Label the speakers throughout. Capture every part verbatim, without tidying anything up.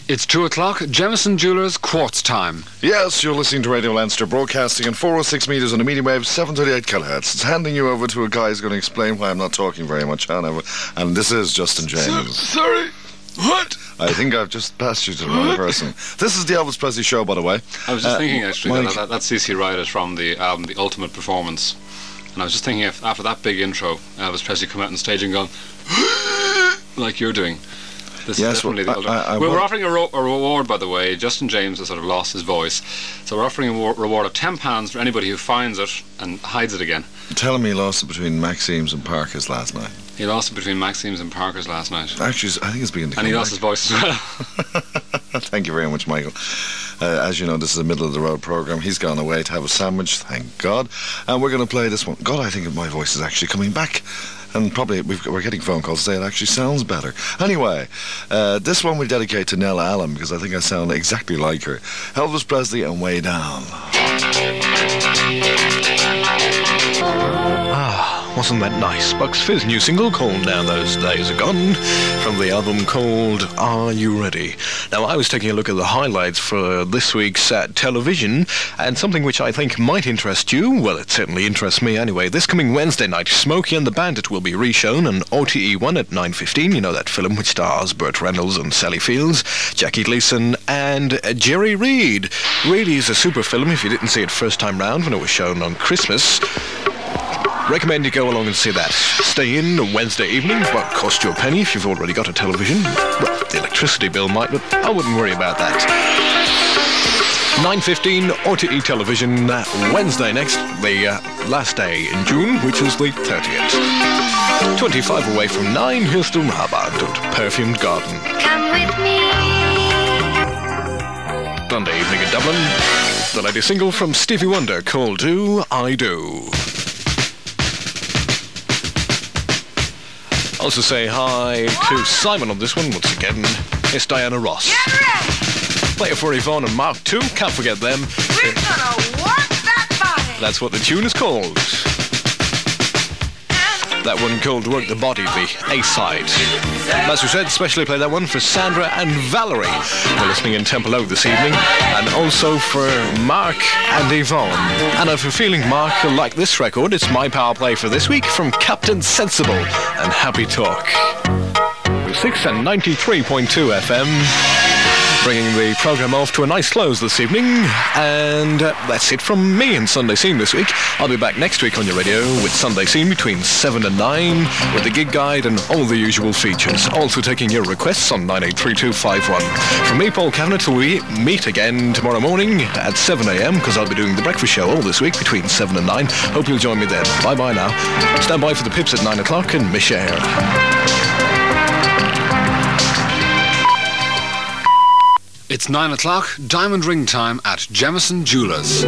Speaker 1: It's two o'clock, Jemison Jewelers Quartz time.
Speaker 2: Yes, you're listening to Radio Leinster, broadcasting in four oh six metres on a medium wave, seven thirty-eight kilohertz. It's handing you over to a guy who's going to explain why I'm not talking very much, Hannah. And this is Justin James.
Speaker 3: So, sorry, what?
Speaker 2: I think I've just passed you to the wrong person. This is the Elvis Presley Show, by the way.
Speaker 4: I was just
Speaker 2: uh,
Speaker 4: thinking, actually,
Speaker 2: Mike.
Speaker 4: that, that, that's C C Riot from the album The Ultimate Performance. And I was just thinking, if after that big intro, Elvis Presley come out on stage and gone, like you're doing. This
Speaker 2: Yes,
Speaker 4: is definitely
Speaker 2: well,
Speaker 4: the
Speaker 2: I-
Speaker 4: ultimate.
Speaker 2: I- I
Speaker 4: we're,
Speaker 2: will-
Speaker 4: we're offering a, ro- a reward, by the way. Justin James has sort of lost his voice. So we're offering a wa- reward of ten pounds for anybody who finds it and hides it again.
Speaker 2: Tell him he lost it between Maxime's and Parker's last night.
Speaker 4: He lost it between Maxime's and Parker's last night.
Speaker 2: Actually, I think it's beginning to
Speaker 4: And he
Speaker 2: come
Speaker 4: lost his
Speaker 2: back.
Speaker 4: voice as well.
Speaker 2: Thank you very much, Michael. Uh, as you know, this is a middle-of-the-road programme. He's gone away to have a sandwich, thank God. And we're going to play this one. God, I think my voice is actually coming back. And probably we've, we're getting phone calls to say it actually sounds better. Anyway, uh, this one we dedicate to Nell Allen because I think I sound exactly like her. Elvis Presley and Way Down.
Speaker 5: Ah, wasn't that nice? Bucks Fizz new single called Now Those Days Are Gone from the album called Are You Ready? Now, I was taking a look at the highlights for this week's uh, television, and something which I think might interest you, well, it certainly interests me anyway. This coming Wednesday night, Smokey and the Bandit will be reshown on O T E one at nine fifteen. You know, that film which stars Burt Reynolds and Sally Fields, Jackie Gleason and uh, Jerry Reed. Really is a super film if you didn't see it first time round when it was shown on Christmas. Recommend you go along and see that. Stay in on Wednesday evening. Won't cost you a penny if you've already got a television. Well, the electricity bill might, but I wouldn't worry about that. nine fifteen, O T E Television, uh, Wednesday next, the uh, last day in June, which is the thirtieth. twenty-five away from nine, here's Stu Mahaba and Perfumed Garden.
Speaker 6: Come with me.
Speaker 5: Sunday evening in Dublin, the latest single from Stevie Wonder called Do I Do. Also say hi to Simon on this one once again. It's Diana Ross.
Speaker 6: Get ready.
Speaker 5: Play it for Yvonne and Mark too. Can't forget them.
Speaker 6: We're gonna work that body.
Speaker 5: That's what the tune is called. That one called Work the Body, the A-side. As we said, especially play that one for Sandra and Valerie. We're listening in Templo this evening. And also for Mark and Yvonne. And if you're feeling Mark will like this record, it's my power play for this week from Captain Sensible and Happy Talk. six and ninety-three point two F M. Bringing the programme off to a nice close this evening. And uh, that's it from me in Sunday Scene this week. I'll be back next week on your radio with Sunday Scene between seven and nine with the gig guide and all the usual features. Also taking your requests on nine eight three two five one. From me, Paul Kavanagh, till we meet again tomorrow morning at seven a.m. because I'll be doing the breakfast show all this week between seven and nine. Hope you'll join me then. Bye-bye now. Stand by for the Pips at nine o'clock and Mish Air.
Speaker 1: It's nine o'clock, diamond ring time at Jemison Jewelers.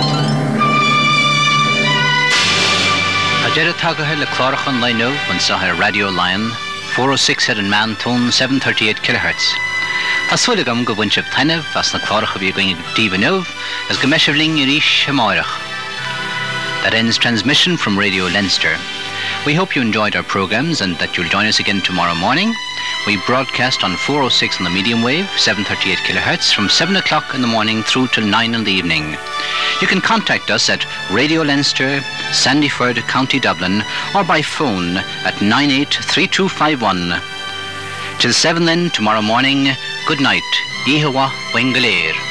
Speaker 7: Ajera Tagaher le Clarachan Lino on Sahara Radio Lion, four oh six head and man tone, seven thirty-eight kilohertz. Aswilligam go winch of Tanev, as na Clarach of you going Divanov, as Gameshevling Irish Hamarach. That ends transmission from Radio Leinster. We hope you enjoyed our programmes and that you'll join us again tomorrow morning. We broadcast on four oh six on the medium wave, seven thirty-eight kilohertz, from seven o'clock in the morning through till nine in the evening. You can contact us at Radio Leinster, Sandyford, County Dublin, or by phone at nine eight three two five one. Till seven then, tomorrow morning, good night. Ihawa Wengalir.